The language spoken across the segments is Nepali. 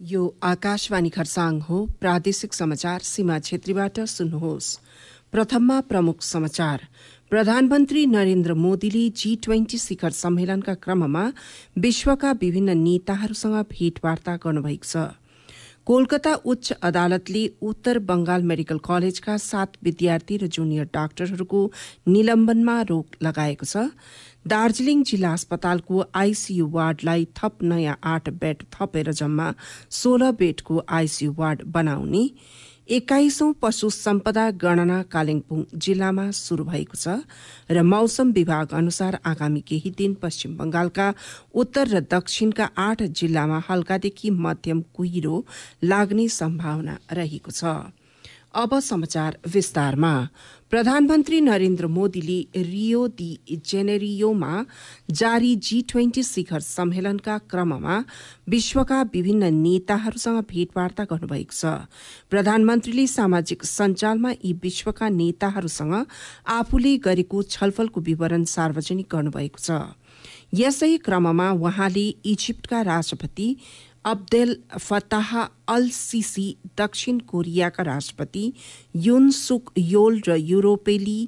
यो आकाशवाणी खरसाङ हो। प्रादेशिक समाचार सीमा छेत्रीबाट सुन्नुहोस्। प्रथममा प्रमुख समाचार। प्रधानमन्त्री नरेन्द्र मोदीले G20 शिखर सम्मेलनका क्रममा विश्वका विभिन्न नेताहरूसँग भेटवार्ता गर्नुभएको छ। कोलकाता उच्च अदालतले उत्तर बंगाल मेडिकल कलेजका 7 विद्यार्थी र जूनियर डाक्टरहरूको निलम्बनमा रोक लगाएको छ। दार्जीलिङ जिल्ला अस्पतालको आईसीयू वार्डलाई थप नयाँ 8 बेड थपेर जम्मा 16 बेडको आईसीयू वार्ड बनाउने। 21औं पशु सम्पदा गणना कालेबुङ जिल्लामा शुरू भएको छ र मौसम विभाग अनुसार आगामी केही दिन पश्चिम बंगालका उत्तर र दक्षिणका 8 जिल्लामा हल्कादेखि मध्यम कुहिरो लाग्ने सम्भावना रहेको छ। अब समाचार विस्तारमा। प्रधानमन्त्री नरेन्द्र मोदीले रियो दी जेनेरियोमा जारी G20 शिखर सम्मेलनका क्रममा विश्वका विभिन्न नेताहरूसँग भेटवार्ता गर्नुभएको छ। प्रधानमन्त्रीले सामाजिक सञ्जालमा यी विश्वका नेताहरूसँग आफूले गरेको छलफलको विवरण सार्वजनिक गर्नुभएको छ। यसै क्रममा उहाँले इजिप्टका राष्ट्रपति अब्देल फताह अल सिसी, दक्षिण कोरियाका राष्ट्रपति युन सुक योल र युरोपेली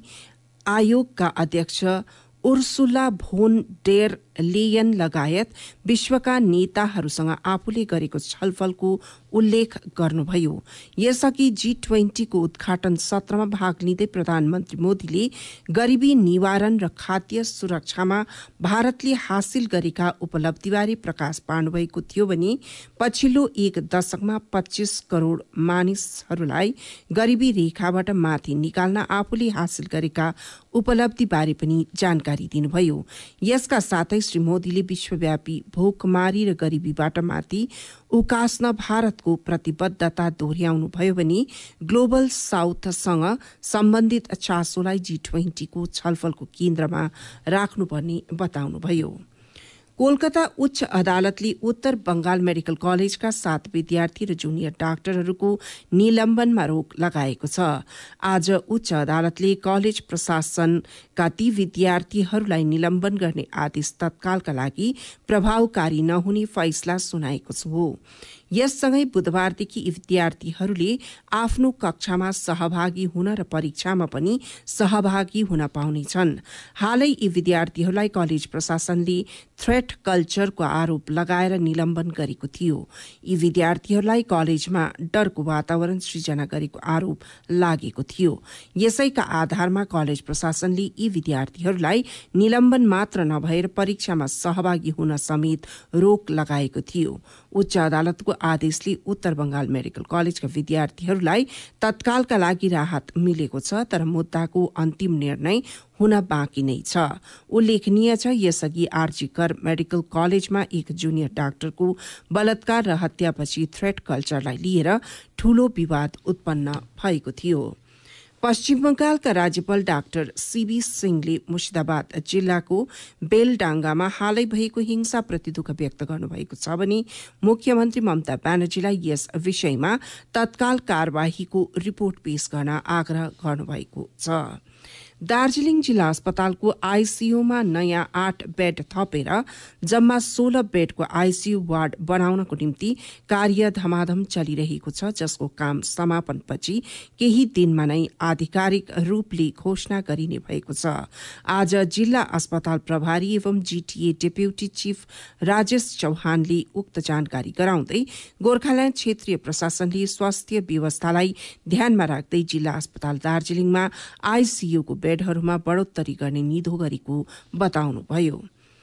आयोगका अध्यक्ष उर्सुला भोन डेर लेयन लगायत विश्वका नेताहरूसँग आफूले गरेको छलफलको उल्लेख गर्नुभयो। यसअघि G20 को उद्घाटन सत्रमा भाग लिँदै प्रधानमन्त्री मोदीले गरीबी निवारण र खाद्य सुरक्षामा भारतले हासिल गरेका उपलब्धिबारे प्रकाश पार्नुभएको थियो भने पछिल्लो 1 दशकमा 25 करोड़ मानिसहरूलाई गरीबी रेखाबाट माथि निकाल्न आफूले हासिल गरेका उपलब्धिबारे पनि जानकारी दिनुभयो। यसका साथै श्री मोदीले विश्वव्यापी भोकमारी र गरीबीबाट माथि उकास्न भारतको प्रतिबद्धता दोहोर्याउनुभयो भने ग्लोबल साउथसँग सम्बन्धित चासोलाई G20 को छलफलको केन्द्रमा राख्नुपर्ने बताउनुभयो। कोलकाता उच्च अदालतले उत्तर बंगाल मेडिकल कलेजका 7 विद्यार्थी र जूनियर डाक्टरहरूको निलम्बनमा रोक लगाएको छ। आज उच्च अदालतले कलेज प्रशासनका ती विद्यार्थीहरूलाई निलम्बन गर्ने आदेश तत्कालका लागि प्रभावकारी नहुने फैसला सुनाएको हो। यससँगै बुधबारदेखि विद्यार्थीहरूले आफ्नो कक्षामा सहभागी हुन र परीक्षामा पनि सहभागी हुन पाउनेछन्। हालै यी विद्यार्थीहरूलाई कलेज प्रशासनले थ्रेट कल्चरको आरोप लगाएर निलम्बन गरेको थियो। यी विद्यार्थीहरूलाई कलेजमा डरको वातावरण सृजना गरेको आरोप लागेको थियो। यसैका आधारमा कलेज प्रशासनले यी विद्यार्थीहरूलाई निलम्बन मात्र नभएर परीक्षामा सहभागी हुन समेत रोक लगाएको थियो। उच्च अदालतको आदेशले उत्तर बंगाल मेडिकल कलेजका विद्यार्थीहरूलाई तत्कालका लागि राहत मिलेको छ, तर मुद्दाको अन्तिम निर्णय हुन बाँकी नै छ। उल्लेखनीय छ, यसअघि आरजीकर मेडिकल कलेजमा एक जूनियर डाक्टरको बलात्कार र हत्यापछि थ्रेट कल्चरलाई लिएर ठूलो विवाद उत्पन्न भएको थियो। पश्चिम बंगालका राज्यपाल डाक्टर सीबी सिंहले मुर्शिदाबाद जिल्लाको बेलडांगामा हालै भएको हिंसाप्रति दुःख व्यक्त गर्नुभएको छ भने मुख्यमन्त्री ममता ब्यानर्जीलाई यस विषयमा तत्काल कार्यवाहीको रिपोर्ट पेश गर्न आग्रह गर्नुभएको छ। दार्जीलिङ जिल्ला अस्पतालको आईसीयूमा नयाँ 8 बेड थपेर जम्मा 16 बेडको आईसीयू वार्ड बनाउनको निम्ति कार्य धमाधम चलिरहेको छ, जसको काम समापनपछि केही दिनमा नै आधिकारिक रूपले घोषणा गरिने भएको छ। आज जिल्ला अस्पताल प्रभारी एवं जीटीए डेप्युटी चीफ राजेश चौहानले उक्त जानकारी गराउँदै गोर्खाल्याण्ड क्षेत्रीय प्रशासनले स्वास्थ्य व्यवस्थालाई ध्यानमा राख्दै जिल्ला अस्पताल दार्जीलिङमा आईसीयूको बेडहरूमा बढ़ोत्तरी गर्ने निधो गरेको बताउनुभयो।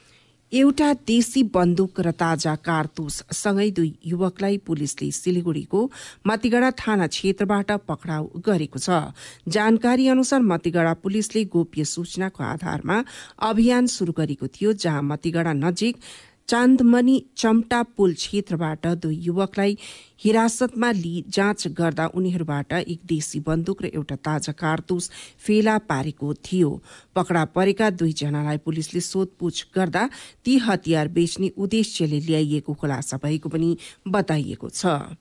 एउटा देशी बन्दुक र ताजा कारतुस सँगै 2 युवकलाई पुलिसले सिलिगुड़ीको मतिगढ़ा थाना क्षेत्रबाट पक्राउ गरेको छ। जानकारी अनुसार मतिगढ़ा पुलिसले गोप्य सूचनाको आधारमा अभियान शुरू गरेको थियो, जहाँ मतिगढ़ा नजिक चान्दमनी चम्टा पुल क्षेत्रबाट 2 युवकलाई हिरासतमा लिई जाँच गर्दा उनीहरूबाट एक देशी बन्दुक र एउटा ताजा कारतुस फेला पारेको थियो। पक्रा परेका 2 जनालाई पुलिसले सोधपूछ गर्दा ती हतियार बेच्ने उद्देश्यले ल्याइएको खुलासा भएको पनि बताइएको छ।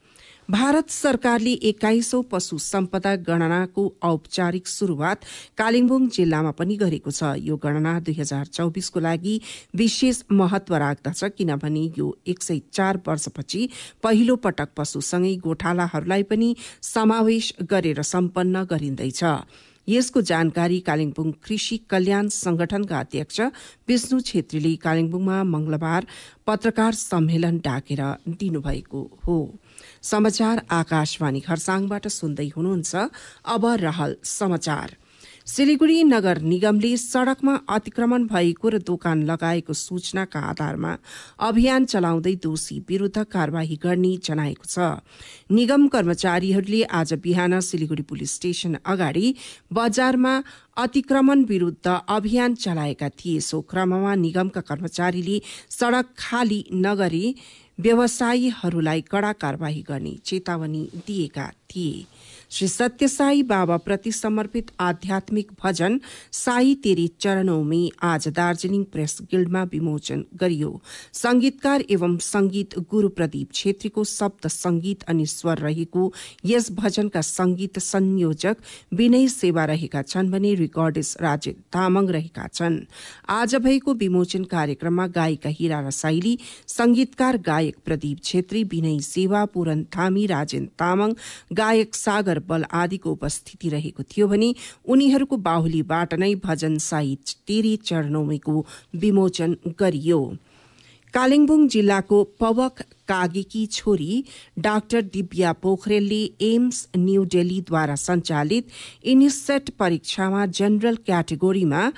भारत सरकारले 21औं पशु सम्पदा गणनाको औपचारिक शुरूआत कालिम्पोङ जिल्लामा पनि गरेको छ। यो गणना 2024 को लागि विशेष महत्व राख्दछ किनभने यो 104 वर्षपछि पहिलो पटक पशुसँगै गोठालाहरूलाई पनि समावेश गरेर सम्पन्न गरिँदैछ। यसको जानकारी कालिम्पोङ कृषि कल्याण संगठनका अध्यक्ष विष्णु छेत्रीले कालिम्पोङमा मंगलबार पत्रकार सम्मेलन डाकेर दिनुभएको हो। समाचार आकाशवाणी खरसाङबाट सुन्दै हुनुहुन्छ। अब रहल समाचार। सिलिगुडी नगर निगमले सड़कमा अतिक्रमण भएको र दोकान लगाएको सूचनाका आधारमा अभियान चलाउँदै दोषी विरूद्ध कार्यवाही गर्ने जनाएको छ। निगम कर्मचारीहरूले आज बिहान सिलिगुडी पुलिस स्टेशन अगाडि बजारमा अतिक्रमण विरूद्ध अभियान चलाएका थिए। सो क्रममा निगमका कर्मचारीले सड़क खाली नगरी व्यवसायीहरूलाई कड़ा कार्यवाही गर्ने चेतावनी दिएका थिए। श्री सत्यसाई बाबा प्रति समर्पित आध्यात्मिक भजन साई तेरी चरणों में आज दार्जीलिङ प्रेस गिल्डमा विमोचन गरियो। संगीतकार एवं संगीत गुरु प्रदीप छेत्रीको शब्द संगीत अनि स्वर रहेको यस भजनका संगीत संयोजक विनय सेवा रहेका छन् भने रिकर्डिस्ट राजेन तामाङ रहेका छन्। आज भएको विमोचन कार्यक्रममा गायिका हिरा रसाइली, संगीतकार गायक प्रदीप छेत्री, विनय सेवा, पूरन थामी, राजेन तामाङ, गायक सागर बल आदिको उपस्थिति रहेको थियो भने उनीहरूको बाहुलीबाट नै भजन साई तेरी चरणोमेको विमोचन गरियो। कालिम्पोङ जिल्लाको पवक कागेकी छोरी डाक्टर दिव्या पोखरेलले एम्स न्यू दिल्लीद्वारा संचालित इनिसेट परीक्षामा जनरल क्याटेगोरीमा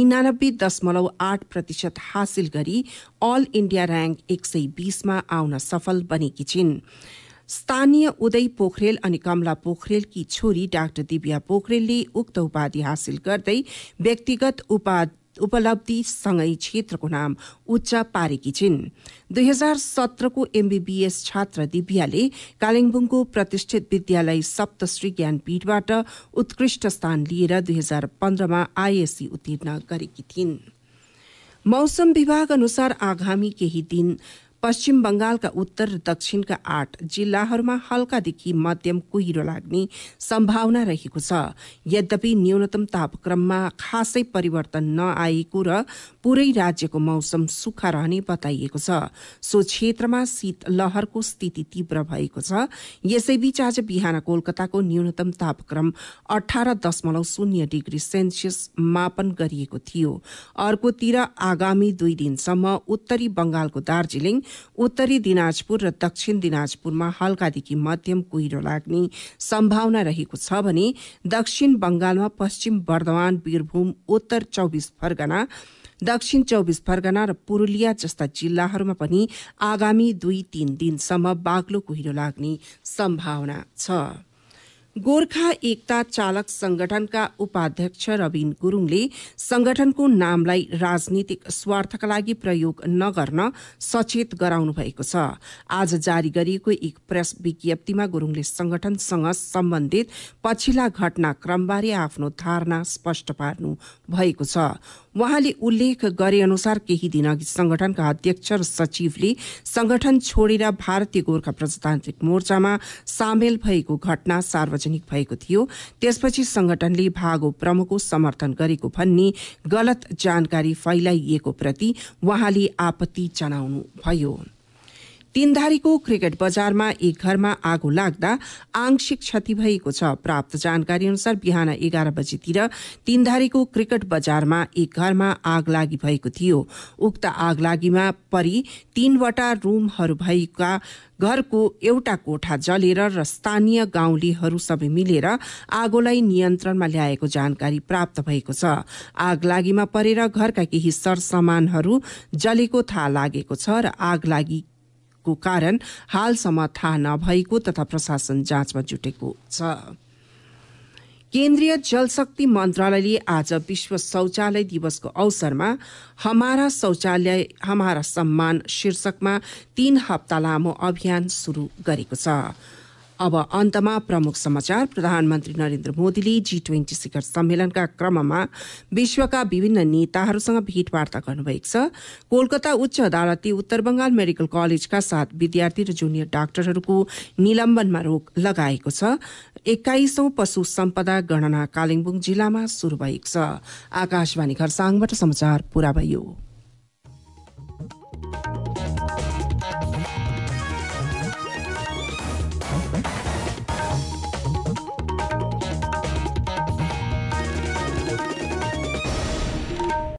99.8% हासिल गरी ऑल इंडिया रैंक 120 मा आउन सफल बनेकी छिन्। स्थानीय उदय पोखरेल अनि कमला पोखरेल की छोरी डाक्टर दिव्या पोखरेलले उक्त उपाधि हासिल गर्दै व्यक्तिगत उपलब्धिसँगै क्षेत्रको नाम उच्च पारेकी छिन्। 2017 को एमबीबीएस छात्र दिव्याले कालिम्पोङको प्रतिष्ठित विद्यालय सप्तश्री ज्ञानपीठबाट उत्कृष्ट स्थान लिएर 2015 मा आईएससी उत्तीर्ण गरेकी थिइन्। मौसम विभाग अनुसार आगामी केही दिन पश्चिम बंगालका उत्तर र दक्षिणका 8 जिल्लाहरूमा हल्कादेखि मध्यम कुहिरो लाग्ने सम्भावना रहेको छ। यद्यपि न्यूनतम तापक्रममा खासै परिवर्तन नआएको र पूरै राज्यको मौसम सुक्खा रहने बताइएको छ। सो क्षेत्रमा शीत लहरको स्थिति तीव्र भएको छ। यसैबीच आज बिहान कोलकाताको न्यूनतम तापक्रम 18.0 डिग्री सेल्सियस मापन गरिएको थियो। अर्कोतिर आगामी 2 दिनसम्म उत्तरी बंगालको दार्जीलिङ, उत्तरी दिनाजपुर र दक्षिण दिनाजपुरमा हल्कादेखि मध्यम कुहिरो लाग्ने सम्भावना रहेको छ भने दक्षिण बंगालमा पश्चिम बर्धमान, वीरभूम, उत्तर 24 परगना, दक्षिण 24 परगना र पुरुलिया जस्ता जिल्लाहरूमा पनि आगामी 2-3 दिनसम्म बाक्लो कुहिरो लाग्ने सम्भावना छ। गोर्खा एकता चालक संगठनका उपाध्यक्ष रविन गुरूङले संगठनको नामलाई राजनीतिक स्वार्थका लागि प्रयोग नगर्न सचेत गराउनु भएको छ। आज जारी गरिएको एक प्रेस विज्ञप्तिमा गुरूङले संगठनसँग सम्बन्धित पछिल्ला घटनाक्रमबारे आफ्नो धारणा स्पष्ट पार्नु भएको छ। उहाँले उल्लेख गरे अनुसार केही दिनअघि संगठनका अध्यक्ष र सचिवले संगठन छोडेर भारतीय गोर्खा प्रजातान्त्रिक मोर्चामा सामेल भएको घटना सार्वजनिक भएको थियो। त्यसपछि संगठनले भागो प्रमुखको समर्थन गरेको भन्ने गलत जानकारी फैलाइएको प्रति उहाँले आपत्ति जनाउनु भयो। तीनधारीको क्रिकेट बजारमा एक घरमा आगो लाग्दा आंशिक क्षति भएको छ। प्राप्त जानकारी अनुसार बिहान 11 बजेतिर तीनधारीको क्रिकेट बजारमा एक घरमा आग लागि भएको थियो। उक्त आग लागिमा परि 3वटा रूमहरू भएका घरको एउटा कोठा जलेर र स्थानीय गाउँलेहरू सबै मिलेर आगोलाई नियन्त्रणमा ल्याएको जानकारी प्राप्त भएको छ। आग लागिमा परेर घरका केही सरसामानहरू जलेको थाहा लागेको छ र आग लागि को कारण हालसम्म थाहा नभएको तथा प्रशासन जाँचमा जुटेको छ। केन्द्रीय जलशक्ति मन्त्रालयले आज विश्व शौचालय दिवसको अवसरमा हमारा शौचालय हमारा सम्मान शीर्षकमा 3 हप्ता लामो अभियान शुरू गरेको छ। अब अन्तमा प्रमुख समाचार। प्रधानमन्त्री नरेन्द्र मोदीले G20 शिखर सम्मेलनका क्रममा विश्वका विभिन्न नेताहरूसँग भेटवार्ता गर्नुभएको छ। कोलकाता उच्च अदालतले उत्तर बंगाल मेडिकल कलेजका 7 विद्यार्थी र जुनियर डाक्टरहरूको निलम्बनमा रोक लगाएको छ। 21औं पशु सम्पदा गणना कालेबुङ जिल्लामा शुरू भएको छ। आकाशवाणी खरसाङबाट समाचार पूरा भयो।